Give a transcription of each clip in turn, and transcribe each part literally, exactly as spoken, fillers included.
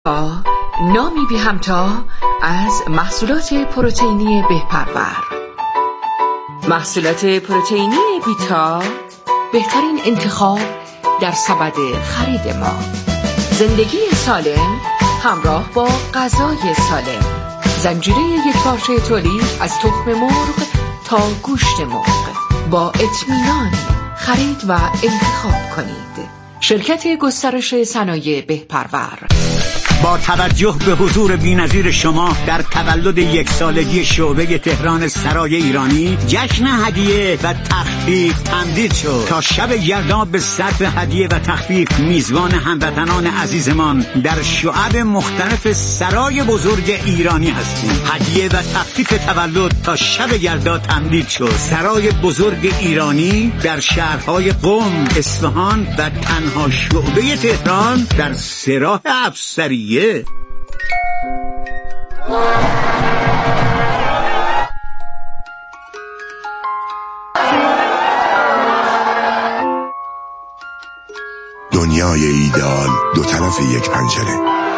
نامی بی همتا از محصولات پروتئینی بهپرور. محصولات پروتئینی بیتا بهترین انتخاب در سبد خرید ما. زندگی سالم همراه با غذای سالم. زنجیره یکپارچه تولید از تخم مرغ تا گوشت مرغ. با اطمینان خرید و انتخاب کنید. شرکت گسترش صنایع بهپرور. با توجه به حضور بی‌نظیر شما در تولد یک سالگی شعبه تهران سرای ایرانی، جشن هدیه و تخفیف تمدید شد. تا شب یلدا به صرف هدیه و تخفیف میزبان هموطنان عزیزمان در شعب مختلف سرای بزرگ ایرانی هستیم. هدیه و تخفیف تولد تا شب یلدا تمدید شد. سرای بزرگ ایرانی در شهرهای قم، اصفهان و تنها شعبه تهران در سراح افسری. دنیای ایدئال دو طرف یک پنجره.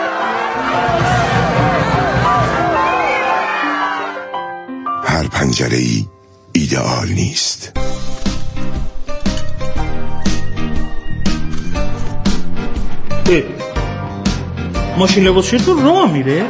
هر پنجره ای ایدئال نیست. ماشین لباسشویی تو راه میره؟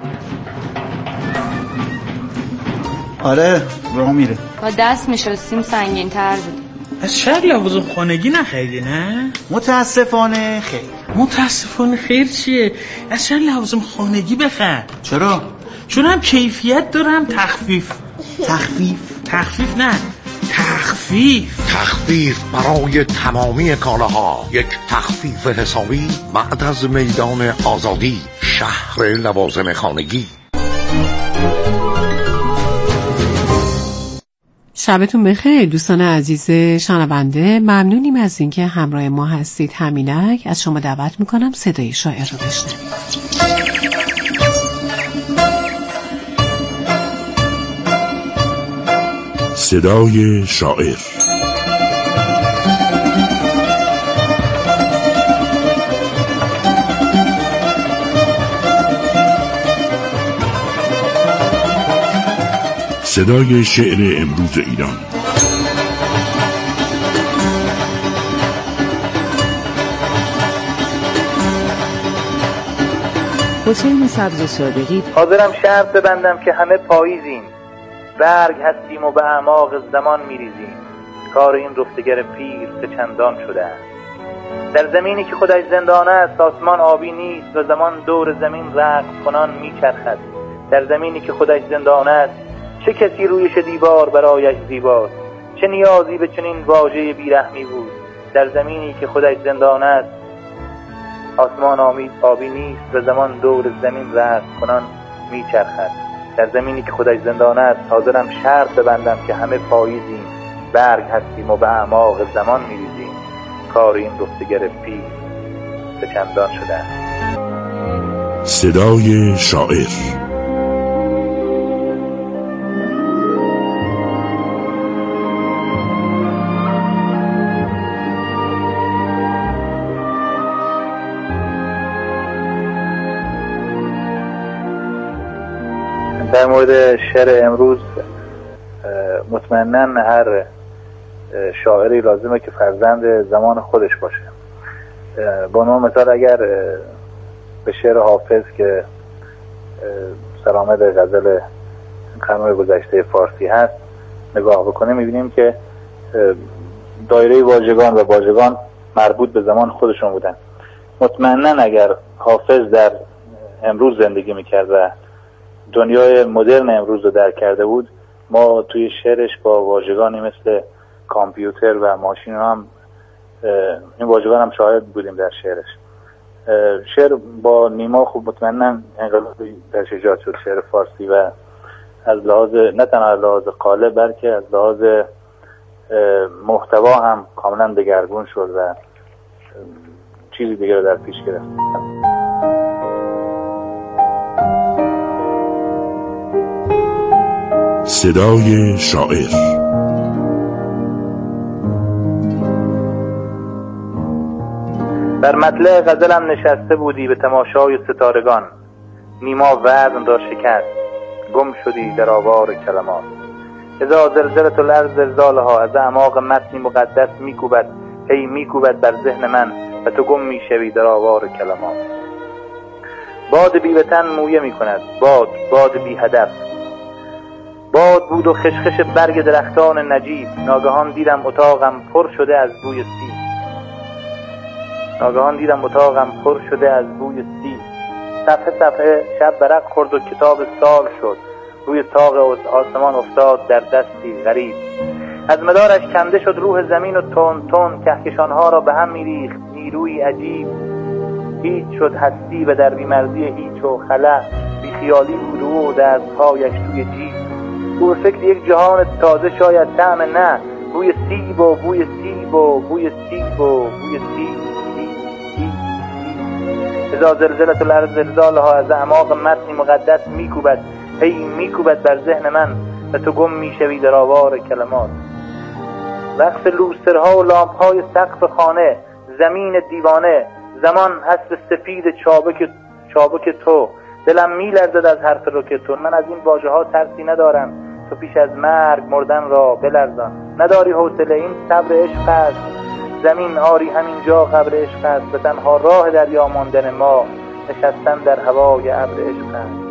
آره راه میره. با دست میشستیم سنگین تر بود. از شهر لوازم خانگی نخریدی نه؟ متاسفانه خیر. متاسفانه خیر چیه؟ از شهر لوازم خانگی بخر. چرا؟ چون هم کیفیت داره هم تخفیف. تخفیف؟ تخفیف نه تخفیف تخفیف برای تمامی کالاها. یک تخفیف حسابی بعد از میدان آزادی، شهر لوازم خانگی. شبتون بخیر دوستان عزیز شنونده. ممنونیم از اینکه همراه ما هستید. همینک از شما دعوت میکنم صدای شاعر رو بشنوید. صدای شاعر. صدای شعر امروز ایران. حسین سبز صادقی. حاضرم شرط ببندم که همه پاییزیم، برگ هستیم و به اعماق زمان میریزیم. کار این رفتگر پیر به چندان شده است. در زمینی که خودش زندانه است آسمان آبی نیست و زمان دور زمین رقص کنان میچرخد. در زمینی که خودش زندانه است چه کسی رویش دیوار برایش زیباست؟ چه نیازی به چنین واژه بیرحمی بود؟ در زمینی که خودش زندانه است آسمان آبی نیست و زمان دور زمین رقص کنان میچرخد. در زمینی که خودش زندانه است حاضرم شرط ببندم که همه پاییزیم، برگ هستیم و به اعماق زمان میریزیم. کار این رفتگر پیر به چندان شده است. صدای شاعر. در مورد شعر امروز مطمئناً هر شاعری لازمه که فرزند زمان خودش باشه. به عنوان مثال اگر به شعر حافظ که سرآمد غزل قرن گذشته فارسی هست نگاه بکنیم میبینیم که دایره واژگان و واژگان مربوط به زمان خودشون بودن. مطمئناً اگر حافظ در امروز زندگی میکرد و دنیای مدرن امروز رو درک کرده بود، ما توی شعرش با واژگانی مثل کامپیوتر و ماشین هم این واژگان هم شاهد بودیم در شعرش. شعر با نیما خوب مطمئناً انقلابی درش ایجاد شد شعر فارسی و از لحاظ نه تنها از لحاظ قالب بلکه از لحاظ محتوا هم کاملا دگرگون شد و چیزی دیگه رو در پیش گرفت. صدای شاعر. در مطلع غزلم نشسته بودی به تماشای ستارگان، نیما وزن را شکست، گم شدی در آوار کلمات. اذا زلزلت الارض زلزالها، از اعماق متنی مقدس میکوبد، هی میکوبد بر ذهن من و تو گم میشوی در آوار کلمات. باد بی وطن مویه میکند، باد باد بی هدف. باد بود و خشخش برگ درختان نجیب. ناگهان دیدم اتاقم پر شده از بوی سیب. ناگهان دیدم اتاقم پر شده از بوی سیب. صفحه صفحه شب برق خورد و کتاب سال شد. روی طاق آسمان افتاد در دستی غریب. از مدارش کنده شد روح زمین و تون تون کهکشانها را به هم میریخت نیروی عجیب. هیچ شد هستی و در بیمرزی هیچ و خلا، بی خیالی بود و دستهایش توی جیب. او فکر یک جهان تازه شاید طعم نه، بوی سیب و بوی سیب و بوی سیب و بوی سیب سیب سیب سیب. اذا زلزلت الارض زلزالها، از اعماق متنی مقدس میکوبد، هی میکوبد بر ذهن من و تو گم میشوی در آوار کلمات. رقص لوسترها و لامپهای سقف خانه، زمین دیوانه، زمان حسب سفید چابک چابک تو. دلم میلرزد از حرف روک تو. من از این واژه ها ترسی ندارم، تو پیش از مرگ مردن را بلرزان. نداری حوصله، این صبر عشق است. زمین آری همینجا قبر عشق است. به تنها راه دریا ماندن ما، نشستن در هوای ابر عشق است.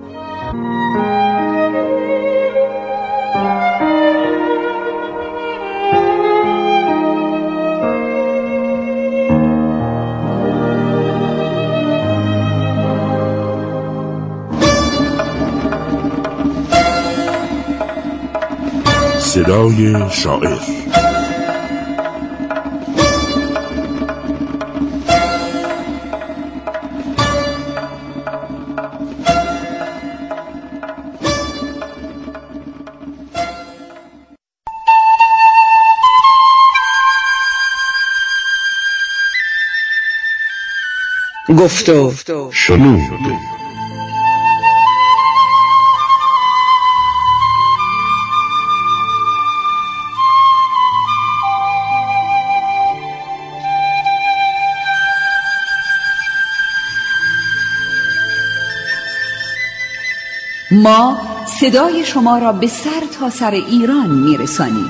صدای شاعر. گفتو شنود. ما صدای شما را به سر تا سر ایران میرسانیم.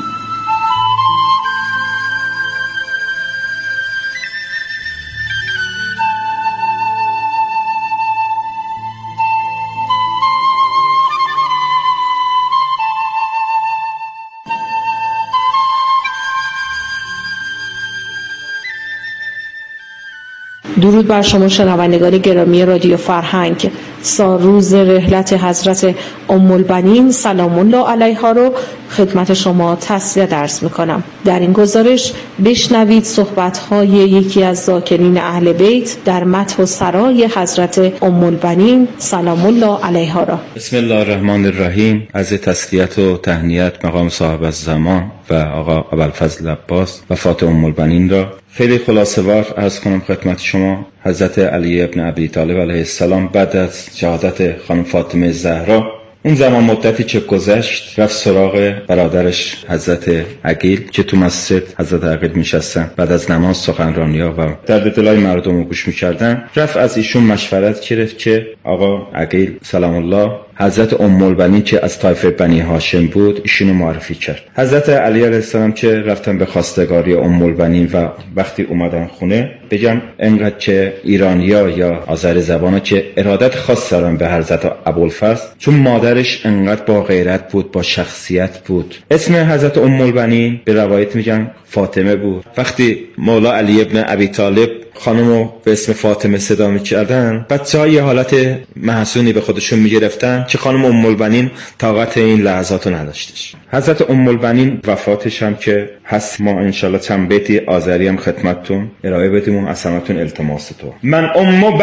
درود بر شما شنوندگان گرامی رادیو فرهنگ. سالروز رحلت حضرت ام البنین سلام الله علیها رو خدمت شما تسلیت عرض میکنم. در این گزارش بشنوید صحبت‌های یکی از ذاکرین اهل بیت در مدح و ثنای حضرت ام البنین سلام الله علیها را. بسم الله الرحمن الرحیم. از تسلیت و تهنیت مقام صاحب الزمان و آقا ابوالفضل عباس وفات ام البنین را خیلی خلاصه‌وار عرض کنم خدمت شما. حضرت علی ابن ابی طالب علیه السلام بعد از شهادت خانم فاطمه زهرا اون زمان مدتی که گذشت رفت سراغ برادرش حضرت عقیل که تو مسجد حضرت عقیل میشستن، بعد از نماز سخنرانی‌ها و درد دلای مردم رو گوش میکردن. رفت از ایشون مشورت گرفت که آقا عقیل سلام الله حضرت ام البنین که از طایفه بنی هاشم بود ایشونو معرفی کرد. حضرت علی علیه السلام که رفتن به خواستگاری ام البنین و وقتی اومدن خونه بگن انقدر که ایرانیا یا آذری زبانا که ارادت خاص دارن به حضرت ابوالفضل، چون مادرش انقدر با غیرت بود، با شخصیت بود. اسم حضرت ام البنین به روایت میگن فاطمه بود. وقتی مولا علی ابن ابی طالب خانمو به اسم فاطمه صدا می‌کردن، بچه‌ها یه حالت محزونی به خودشون می‌گرفتن که خانم ام البنین طاقت این لحظاتو نداشتش. حضرت ام البنین وفاتش هم که هست، ما انشالله چند بیتی آذری هم خدمتتون ارائه بدیم و از همتون التماس تو. من ام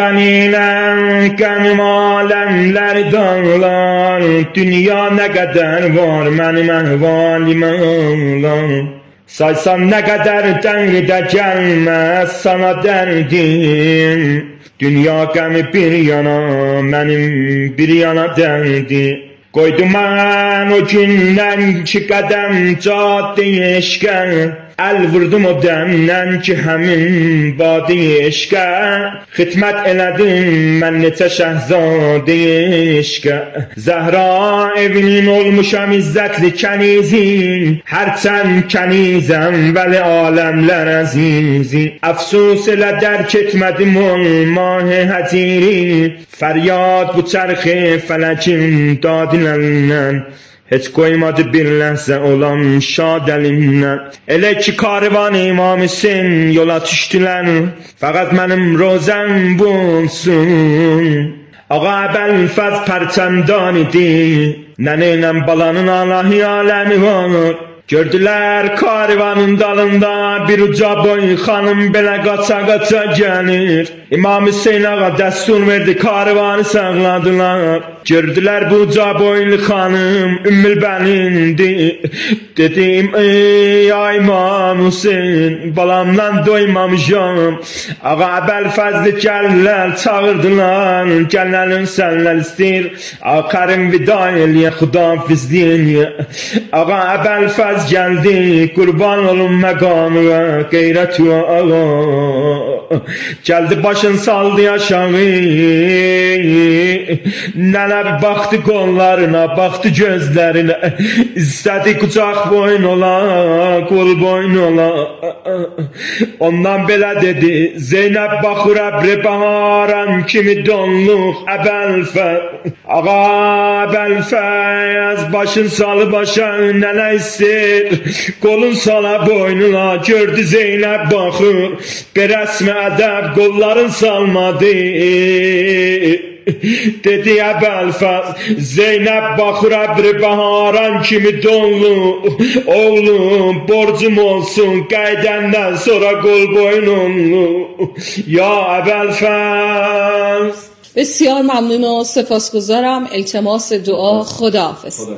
بنینم کنمالم لردانلان، دنیا نقدر var mənim əhvalim ağlam. Saysan nə qədər dəngdə gəlməz sana dərdim, dünya qəmi bir yana, mənim bir yana dərdi. Qoydum mən o gündən ki qədəm cadde eşqə, الوردم و دمنن که همین باده عشق خدمت الدیم من نت شهزاده عشق زهرا evinin olmuşam izzetli kenizin Herçen kenizem veli alemler azizin Afsus ile derk etmedim olmah haziri Feryat bu çarkı felekin dadin elinden Hiç koymadı bir lehze olan şad elimden Ele ki karvan İmam Hüseyin yola düştüler Fakat benim rozem bulsun Ağa Əbəlfəz pərçəmdan idi Nənəynəm balanın Allahi aləmi var Gördülər karivanın dalında Bir uca boy xanım belə qaça qaça gəlir İmam Hüseyin ağa dəstur verdi karivanı sağladılar Gördülər bu uca boylu xanım Ümmülbənindir Dedim ey ay İmam Hüseyin Balamdan doymamışam Ağa Əbəlfəzli gəlirlər çağırdılar Gəllərin sənlər istəyir Ağa Kərim vida eləyə xudafizli eləyə Ağa Əbəlfəz az geldi kurban olun mekamına gayret ve ağa geldi başın saldı aşağı neler baktı kollarına baktı gözlerine istedi kucak boyun ola kol boyun ola ondan belə dedi Zeynep bakır əbri baharan kimi donluq Əbəlfəz ağa Əbəlfəz başın salı başa neler ister Kolun sala boynuna gördü Zeynep bakır Bir resmi edeb kolların salmadı Dedi Əbəlfəz Zeynep bakır əbri baharan kimi donlu Oğlum borcum olsun Qəydəndən sonra kol boynunlu Ya Əbəlfəz بسیار ممنون و سپاسگزارم التماس دعا خداحافظ خدا.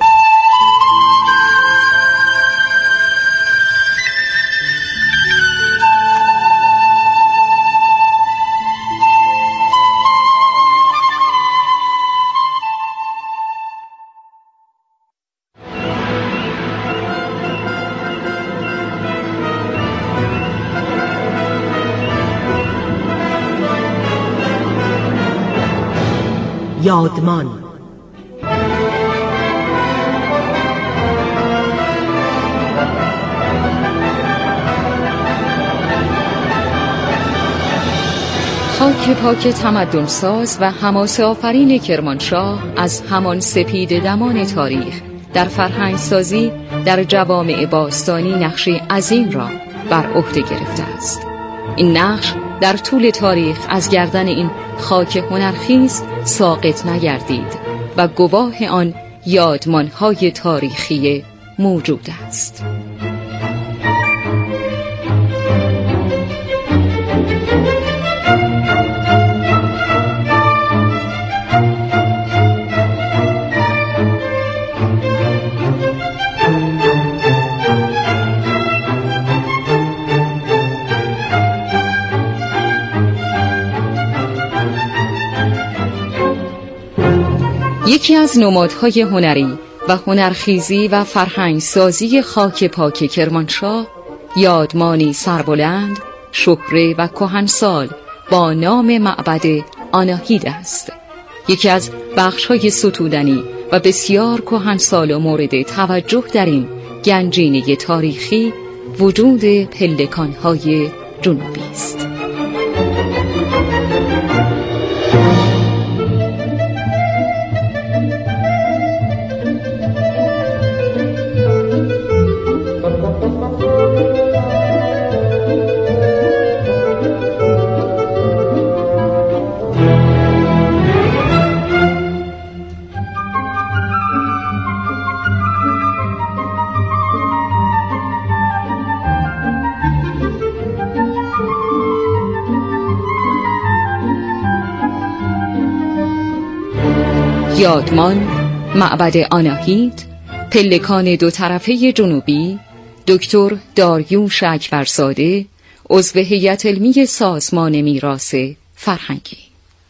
یادمان خاک پاک تمدنساز و حماسه آفرین کرمانشاه از همان سپید دمان تاریخ در فرهنگسازی در جوامع باستانی نقشی عظیم را بر عهده گرفته است. این نقش در طول تاریخ از گردن این خاک هنرخیز ساقط نگردید و گواه آن یادمان‌های تاریخی موجود است. یکی از نمادهای هنری و هنرخیزی و فرهنگسازی خاک پاک کرمانشاه یادمانی سربلند، شهره و کهنسال با نام معبد آناهید است. یکی از بخش‌های ستودنی و بسیار کهنسال و مورد توجه در این گنجینه تاریخی وجود پلکان‌های جنوبی است. یادمان، معبد آناهید، پلکان دو طرفه جنوبی، دکتر داریوش اکبرزاده، عضو هیئت علمی سازمان میراث فرهنگی.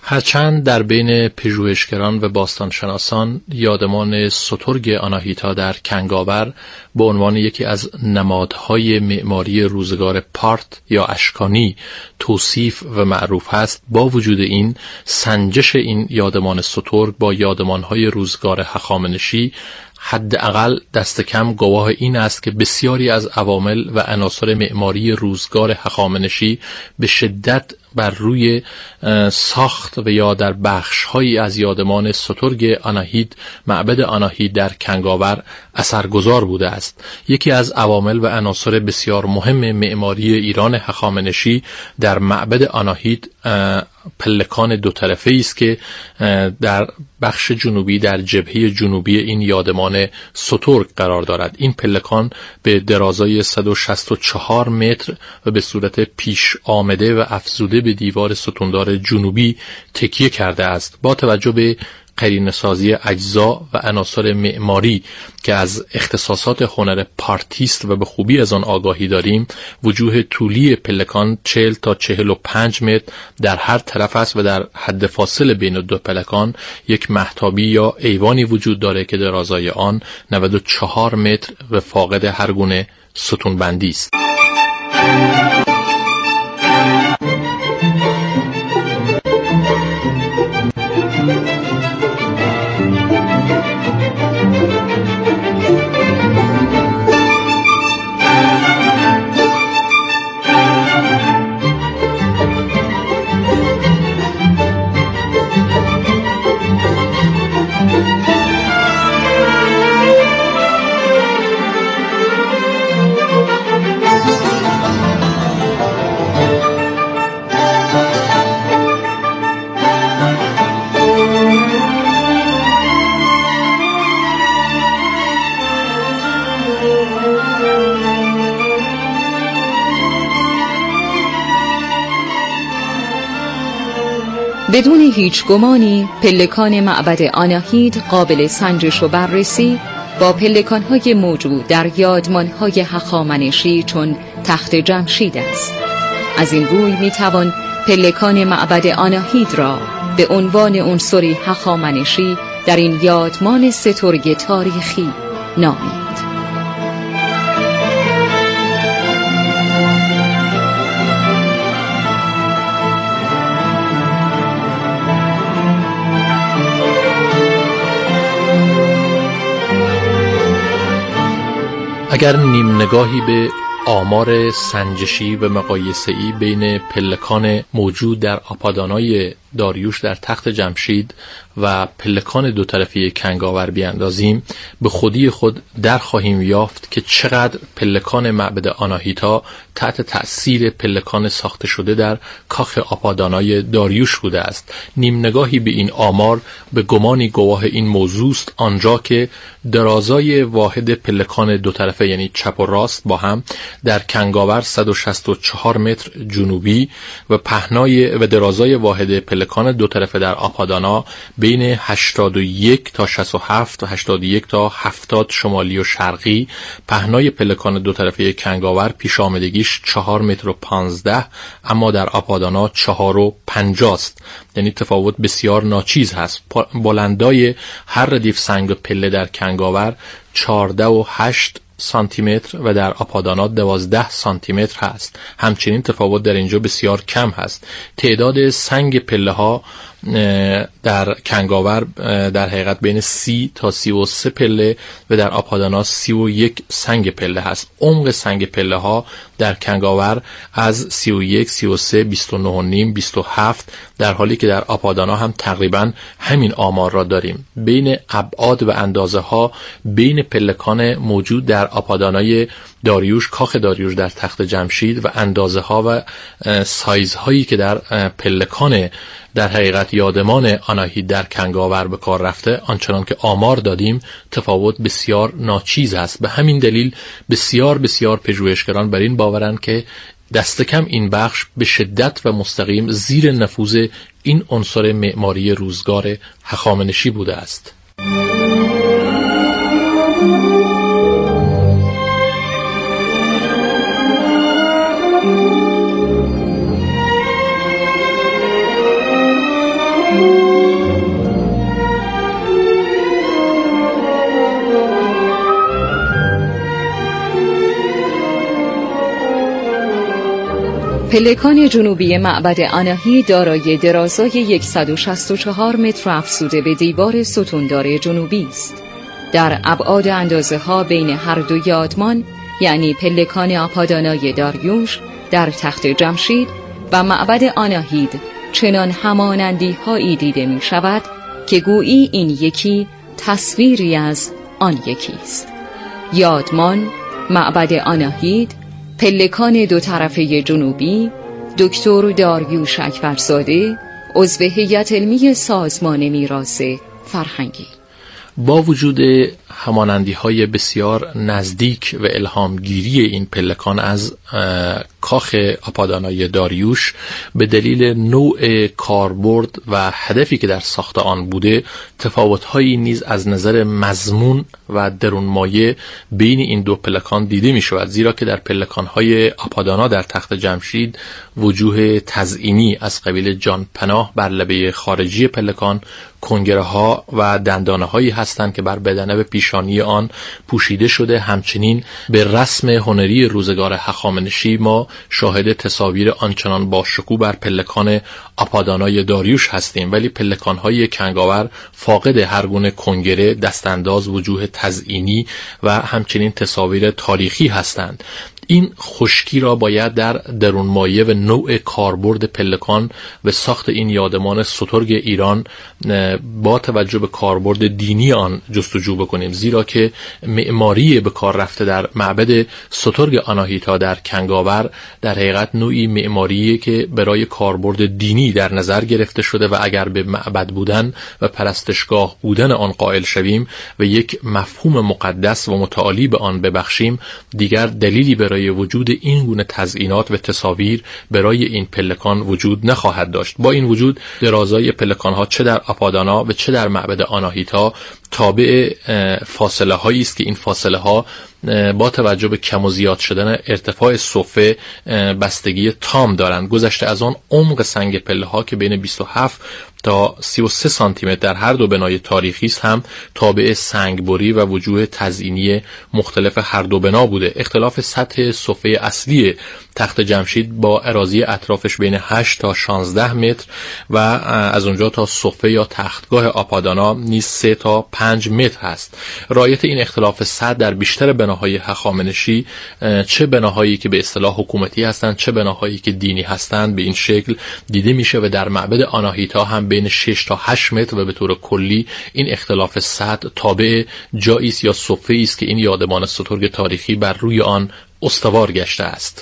هرچند در بین پژوهشگران و باستانشناسان یادمان سترگ آناهیتا در کنگاور به عنوان یکی از نمادهای معماری روزگار پارت یا اشکانی توصیف و معروف است، با وجود این سنجش این یادمان سترگ با یادمانهای روزگار هخامنشی حداقل دست کم گواه این است که بسیاری از عوامل و عناصر معماری روزگار هخامنشی به شدت بر روی ساخت و یا در بخش‌هایی از یادمان سترگ آناهیت، معبد آناهیت در کنگاور اثرگذار بوده است. یکی از عوامل و عناصر بسیار مهم معماری ایران هخامنشی در معبد آناهیت پلکان دو طرفه است که در بخش جنوبی در جبهه جنوبی این یادمان سترگ قرار دارد. این پلکان به درازای صد و شصت و چهار متر و به صورت پیش آمده و افزوده به دیوار ستوندار جنوبی تکیه کرده است. با توجه به قرینه‌سازی اجزا و عناصر معماری که از اختصاصات هنر پارتیست و به خوبی از آن آگاهی داریم، وجوه طولی پلکان چهل تا چهل و پنج متر در هر طرف است و در حد فاصل بین دو پلکان یک مهتابی یا ایوانی وجود دارد که درازای آن نود و چهار متر و فاقد هر گونه ستونبندی است. بدون هیچ گمانی پلکان معبد آناهیت قابل سنجش و بررسی با پلکان‌های موجود در یادمان‌های هخامنشی چون تخت جمشید است. از این روی می‌توان پلکان معبد آناهیت را به عنوان عنصری هخامنشی در این یادمان سترگ تاریخی نامید. اگر نیم نگاهی به آمار سنجشی و مقایسه‌ای بین پلکان موجود در آپادانای داریوش در تخت جمشید و پلکان دو طرفی کنگاور بیاندازیم، به خودی خود در خواهیم یافت که چقدر پلکان معبد آناهیتا تحت تأثیر پلکان ساخته شده در کاخ آپادانای داریوش بوده است. نیم نگاهی به این آمار به گمانی گواه این موضوع است، آنجا که درازای واحد پلکان دو طرفه یعنی چپ و راست با هم در کنگاور صد و شصت و چهار متر جنوبی و پهنای و درازای واحد پلکان دو طرفه در آپادانا بین هشتاد و یک تا شصت و هفت و هشتاد و یک تا هفتاد شمالی و شرقی، پهنای پلکان دو طرفه کنگاور پیش آمدگیش چهار متر و پانزده، اما در آپادانا چهار و پنجاه است. یعنی تفاوت بسیار ناچیز هست. بلندای هر ردیف سنگ و پله در کنگاور چهارده و هشت سانتی متر و در آپادانا دوازده سانتی متر هست. همچنین تفاوت در اینجا بسیار کم هست. تعداد سنگ پله ها در کنگاور در حقیقت بین سی تا سی و سه پله و در آپادانا سی و یک سنگ پله هست. عمق سنگ پله ها در کنگاور از سی و یک، سی و سه، بیست و نه و نیم، بیست و هفت، در حالی که در آپادانا هم تقریبا همین آمار را داریم. بین ابعاد و اندازه ها بین پلکان موجود در آپادانای داریوش، کاخ داریوش در تخت جمشید و اندازه ها و سایز هایی که در پلکان در حقیقت یادمان آناهیت در کنگاور به کار رفته، آنچنان که آمار دادیم تفاوت بسیار ناچیز است. به همین دلیل بسیار بسیار پژوهشگران بر این باورند که دست کم این بخش به شدت و مستقیم زیر نفوذ این عنصر معماری روزگار هخامنشی بوده است. پلکان جنوبی معبد آناهیت دارای درازای صد و شصت و چهار متر افزوده به دیوار ستوندار جنوبی است. در ابعاد اندازه ها بین هر دو یادمان، یعنی پلکان آپادانای داریوش در تخت جمشید و معبد آناهیت، چنان همانندی هایی دیده می شود که گویی این یکی تصویری از آن یکی است. یادمان، معبد آناهیت، پلکان دو طرفه جنوبی، دکتر داریوش اکبرزاده، عضو هیئت علمی سازمان میراث فرهنگی. با وجود همانندی های بسیار نزدیک و الهامگیری این پلکان از کاخ آپادانای داریوش، به دلیل نوع کاربرد و هدفی که در ساخت آن بوده، تفاوت‌هایی نیز از نظر مضمون و درونمایه بین این دو پلکان دیده می شود، زیرا که در پلکان‌های آپادانا در تخت جمشید وجوه تزئینی از قبیل جان پناه بر لبه خارجی پلکان، کنگره ها و دندانه هایی هستند که بر بدنه به پیشانی آن پوشیده شده. همچنین به رسم هنری روزگار هخامنشی ما شاهد تصاویر آنچنان با شکوه بر پلکان آپادانای داریوش هستیم، ولی پلکان های کنگاور فاقد هر گونه کنگره، دستانداز، وجوه تزئینی و همچنین تصاویر تاریخی هستند. این خشکی را باید در درون مایه و نوع کاربرد پلکان و ساخت این یادمان سترگ ایران با توجه به کاربرد دینی آن جستجو بکنیم، زیرا که معماری به کار رفته در معبد سترگ آناهیتا در کنگاور در حقیقت نوعی معماریه که برای کاربرد دینی در نظر گرفته شده و اگر به معبد بودن و پرستشگاه بودن آن قائل شویم و یک مفهوم مقدس و متعالی به آن ببخشیم، دیگر دلیلی برای وجود این گونه تزئینات و تصاویر برای این پلکان وجود نخواهد داشت. با این وجود درازای پلکان ها چه در آپادانا و چه در معبد آناهیتا تابع فاصله هایی است که این فاصله ها با توجه به کم و زیاد شدن ارتفاع صفه بستگی تام دارند. گذشته از آن عمق سنگ پله ها که بین بیست و هفت تا سی و سه سانتی متر در هر دو بنای تاریخی است هم تابع سنگبری و وجوه تزئینی مختلف هر دو بنا بوده. اختلاف سطح صفه اصلی تخت جمشید با اراضی اطرافش بین هشت تا شانزده متر و از اونجا تا صفه یا تختگاه آپادانا نیز سه تا پنج متر هست. رعایت این اختلاف سطح در بیشتر بناهای هخامنشی، چه بناهایی که به اصطلاح حکومتی هستند چه بناهایی که دینی هستند، به این شکل دیده میشه و در معبد آناهیتا هم بین شش تا هشت متر و به طور کلی این اختلاف سطح تابع جایی است یا صفه‌ای است که این یادمان سترگ تاریخی بر روی آن استوار گشته است.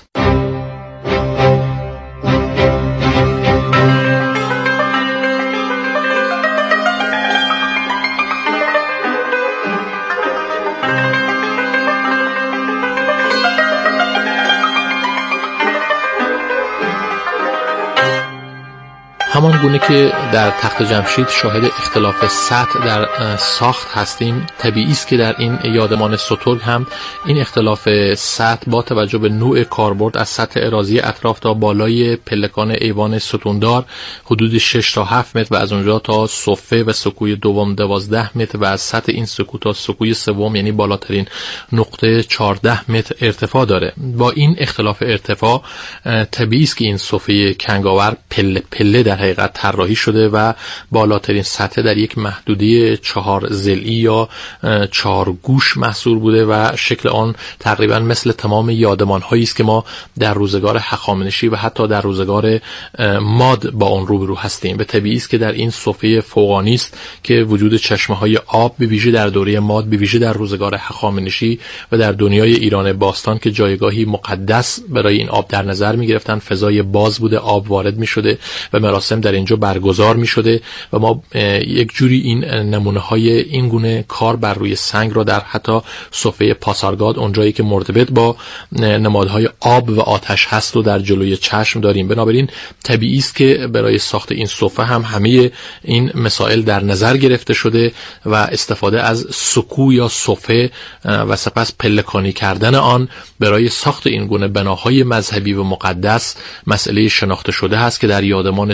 همان گونه که در تخت جمشید شاهد اختلاف سطح در ساخت هستیم، طبیعی است که در این یادمان سترگ هم این اختلاف سطح با توجه به نوع کاربرد از سطح اراضی اطراف تا بالای پلکان ایوان ستوندار حدود شش تا هفت متر و از اونجا تا صفه و سکوی دوم دوازده متر و از سطح این سکو تا سکوی سوم یعنی بالاترین نقطه چهارده متر ارتفاع داره. با این اختلاف ارتفاع طبیعی است که این صفه کنگاور پله پله در حقیقت طراحی شده و بالاترین سطح در یک محدوده چهار ضلعی یا چهار گوش محصور بوده و شکل آن تقریبا مثل تمام یادمان هایی است که ما در روزگار هخامنشی و حتی در روزگار ماد با آن روبرو هستیم. به طبیعی است که در این صفه فوقانی است که وجود چشمه های آب به ویژه در دوره ماد، به ویژه در روزگار هخامنشی و در دنیای ایران باستان که جایگاهی مقدس برای این آب در نظر می گرفتن، فضای باز بوده، آب وارد می شده و مراسم در اینجا برگزار می شده و ما یک جوری این نمونه های این گونه کار بر روی سنگ را در حتی صفه پاسارگاد اونجایی که مرتبط با نمادهای آب و آتش هست و در جلوی چشم داریم. بنابراین طبیعی است که برای ساخت این صفه هم همه این مسائل در نظر گرفته شده و استفاده از سکو یا صفه و سپس پلکانی کردن آن برای ساخت این گونه بناهای مذهبی و مقدس مسئله شناخته شده است که در یادمان سترگ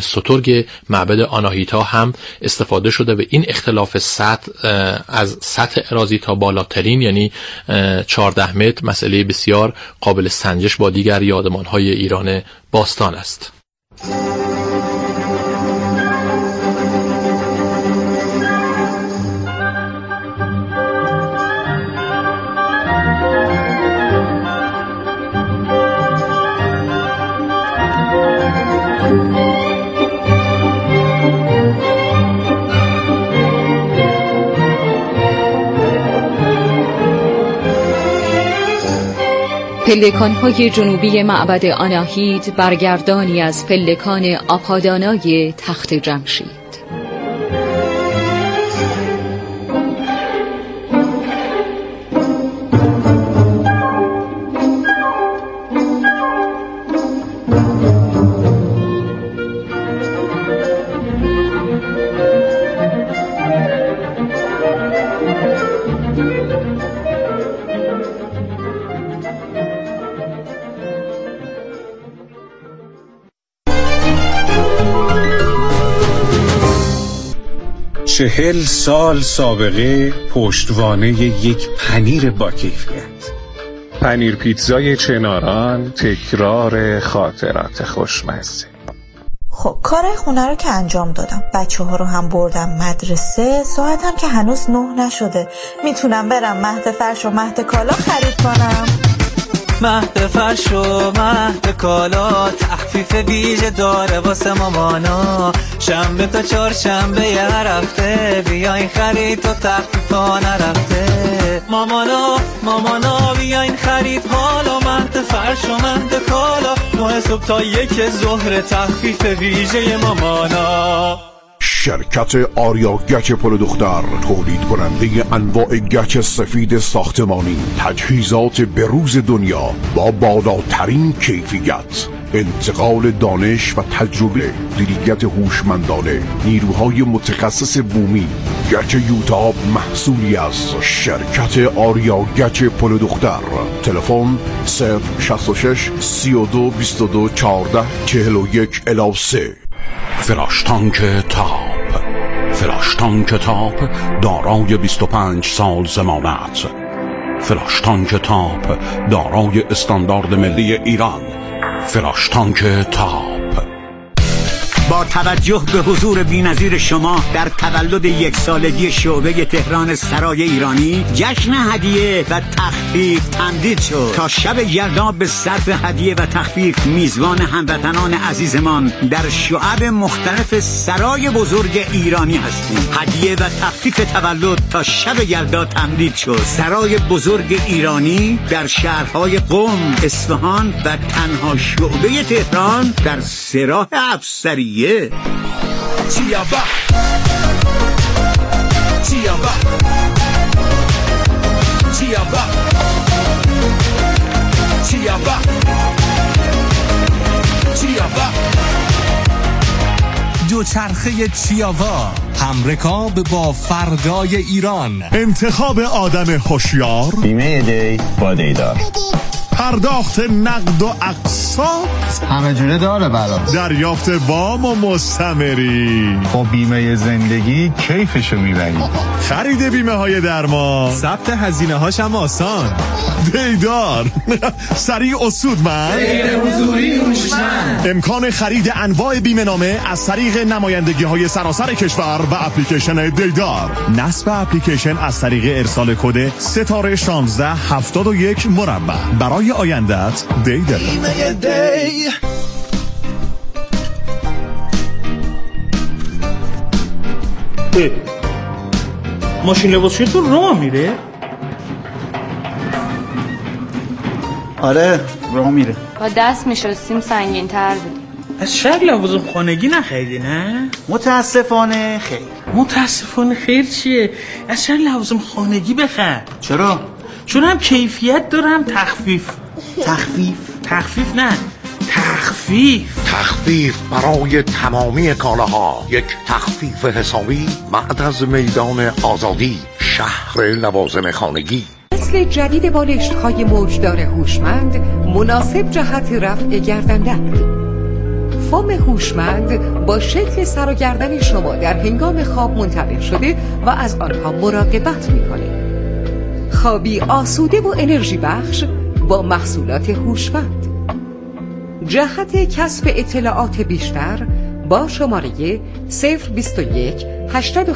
کاتالوگ معبد آناهیتا هم استفاده شده و این اختلاف سطح از سطح اراضی تا بالاترین یعنی چهارده متر مسئله بسیار قابل سنجش با دیگر یادمان‌های ایران باستان است. پلکان‌های جنوبی معبد آناهیت برگردانی از پلکان آپادانای تخت جمشید. چهل سال سابقه پشتوانه یک پنیر با کیفیت. پنیر پیتزای چناران، تکرار خاطرات خوشمزه. خب کار خونه رو که انجام دادم، بچه ها رو هم بردم مدرسه، ساعتم که هنوز نه نشده. میتونم برم مهد فرش و مهد کالا خرید کنم. مهد فرش و مهد کالا تخفیف ویژه داره واسه مامانا. شنبه تا چهارشنبه یه هفته بیاین خرید تا تخفیفا نرفته. مامانا مامانا بیاین خرید حالا مهد فرش و مهد کالا. نه صبح تا یک ظهر تخفیف ویژه مامانا. شرکت آریا گچ پل دختر تولید کننده انواع گچ سفید ساختمانی، تجهیزات بروز دنیا با بالاترین کیفیت، انتقال دانش و تجربه، مدیریت هوشمندانه، نیروهای متخصص بومی. گچ یوتاب محصولی از شرکت آریا گچ پل دختر. تلفن صفر شصت و شش سی و دو بیست و دو چهارده چهل و یک الی سه. فلاش تانک تاپ. فلاش تانک تاپ دارای بیست و پنج سال ضمانت. فلاش تانک تاپ دارای استاندارد ملی ایران. فلاش تانک تاپ. با توجه به حضور بی‌نظیر شما در تولد یک سالگی شعبه تهران سرای ایرانی، جشن هدیه و تخفیف تمدید شد. تا شب یلدا به صرف هدیه و تخفیف میزبان هموطنان عزیزمان در شعب مختلف سرای بزرگ ایرانی هستیم. هدیه و تخفیف تولد تا شب یلدا تمدید شد. سرای بزرگ ایرانی در شهرهای قم، اصفهان و تنها شعبه تهران در سراح افسریه. Chiaba Chiaba Chiaba Chiaba Chiaba دوچرخه چیاوا، همرکاب با فردای ایران. انتخاب آدم هوشیار، بیمه دی با دیدار، پرداخت نقد و اقساط همه جوره داره برا، دریافت وام و مستمری. با بیمه زندگی کیفشو میبری. خرید بیمه های درمان، ثبت هزینه هاش هم آسان. دیدار سریع و سودمند، غیر حضوری هوشمند. امکان خرید انواع بیمه نامه از طریق نمایندگی های سراسر کشور و اپلیکیشن دیدار. نصب اپلیکیشن از طریق ارسال کد ستاره شانزده هفتاد و یک مربع. برای آیندت دیدار. بیمه دی. ماشین لباسشویی تو راه میره؟ آره راه میره. با دست میشستیم سنگین تر بود. از شهر لوازم خانگی نخریدی نه؟ متاسفانه خیر. متاسفانه خیر چیه؟ از شهر لوازم خانگی بخر. چرا؟ چون هم کیفیت دارم تخفیف. تخفیف؟ تخفیف نه تخفیف تخفیف برای تمامی کالاها. یک تخفیف حسابی بعد از میدان آزادی، شهر لوازم خانگی. نسل جدید بالشت‌های موجدار هوشمند مناسب جهت رفع گردنده. فوم هوشمند با شکل سر و گردن شما در هنگام خواب منتقل شده و از آنها مراقبت می‌کنه. خوابی آسوده و انرژی بخش با محصولات هوشمند. جهت کسب اطلاعات بیشتر با شماره صفر بیست و یک هشتصد